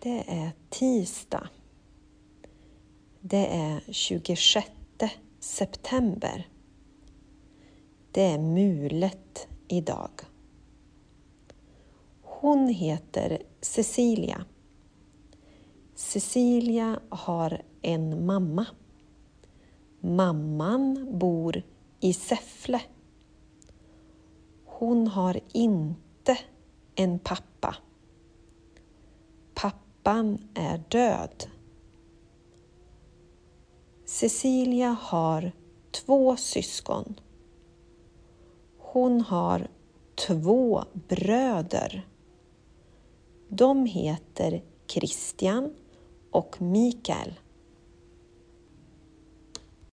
Det är tisdag. Det är 26 september. Det är mulet idag. Hon heter Cecilia. Cecilia har en mamma. Mamman bor i Säffle. Hon har inte en pappa. Pappan är död. Cecilia har 2 syskon. Hon har 2 bröder. De heter Christian och Mikael.